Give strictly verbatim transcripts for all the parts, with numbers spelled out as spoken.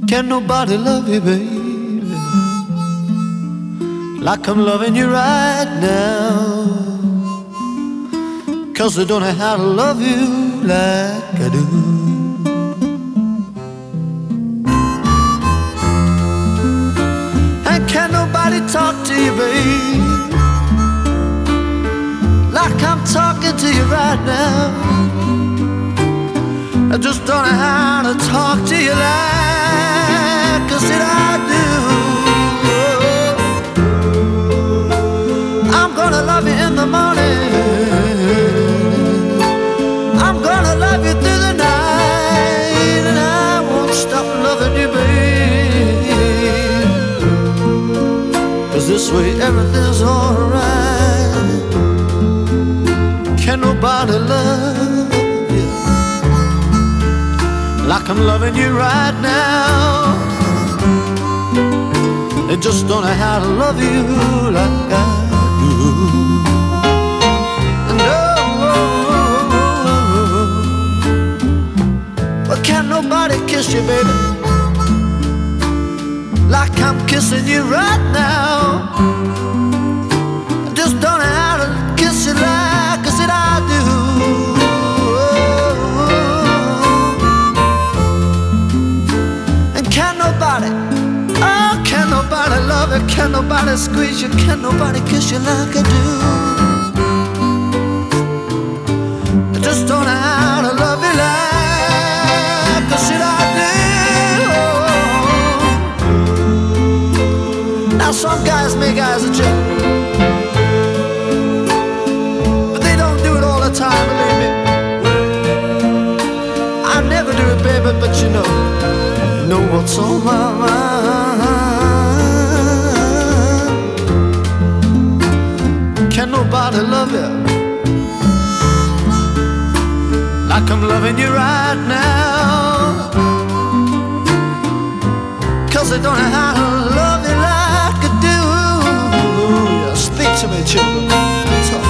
Can nobody love you, baby, like I'm loving you right now? 'Cause I don't know how to love you like I do. And can nobody talk to you, baby, like I'm talking to you right now? I just don't know how to talk to you like I said I do. I'm gonna love you in the morning, I'm gonna love you through the night, and I won't stop loving you, babe, 'cause this way everything's alright. Can nobody love you like I'm loving you right now? They just don't know how to love you like I do. No, but can nobody kiss you, baby, like I'm kissing you right now? I just don't know how to kiss you like I said I do. And can nobody, oh, can nobody love you? Can nobody squeeze you? Can nobody kiss you like I do? I just don't know how to love you like I said I do. Now some guys make eyes at you, but they don't do it all the time, believe me. I never do it, baby, but you know, you know what's on my mind. Can nobody love you like I'm loving you right now? 'Cause I don't know how to love you like I do. Yeah, speak to me, children. Talk.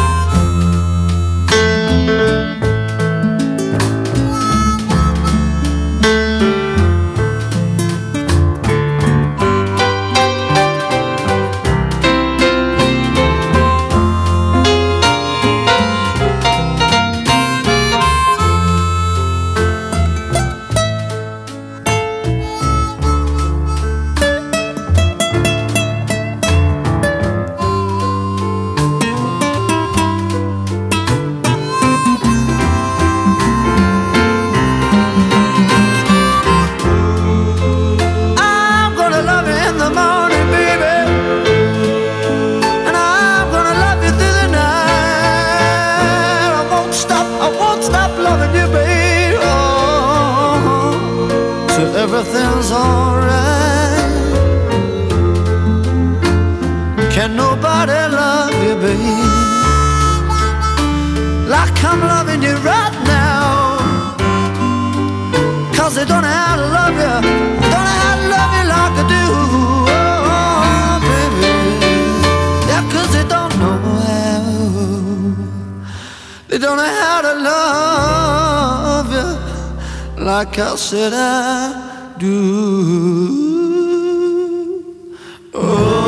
Everything's alright. Can nobody love you, babe, like I'm loving you right now? 'Cause they don't know how to love you, don't know how to love you like I do. Oh, baby, yeah, 'cause they don't know how. They don't know how to love you like I said I do. Oh.